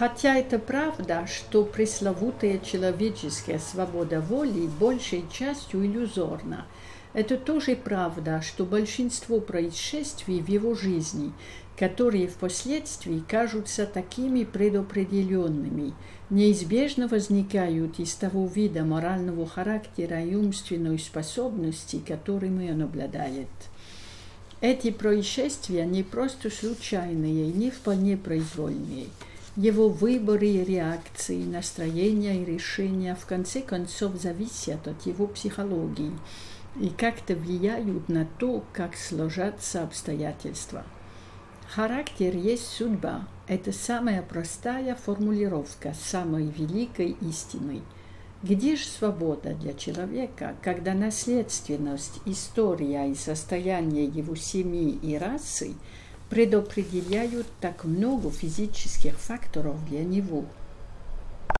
Хотя это правда, что пресловутая человеческая свобода воли большей частью иллюзорна, это тоже правда, что большинство происшествий в его жизни, которые впоследствии кажутся такими предопределенными, неизбежно возникают из того вида морального характера и умственной способности, которыми он обладает. Эти происшествия не просто случайные и не вполне произвольные. Его выборы и реакции, настроения и решения в конце концов зависят от его психологии и как-то влияют на то, как сложатся обстоятельства. Характер есть судьба – это самая простая формулировка самой великой истины. Где же свобода для человека, когда наследственность, история и состояние его семьи и расы предопределяют так много физических факторов для него?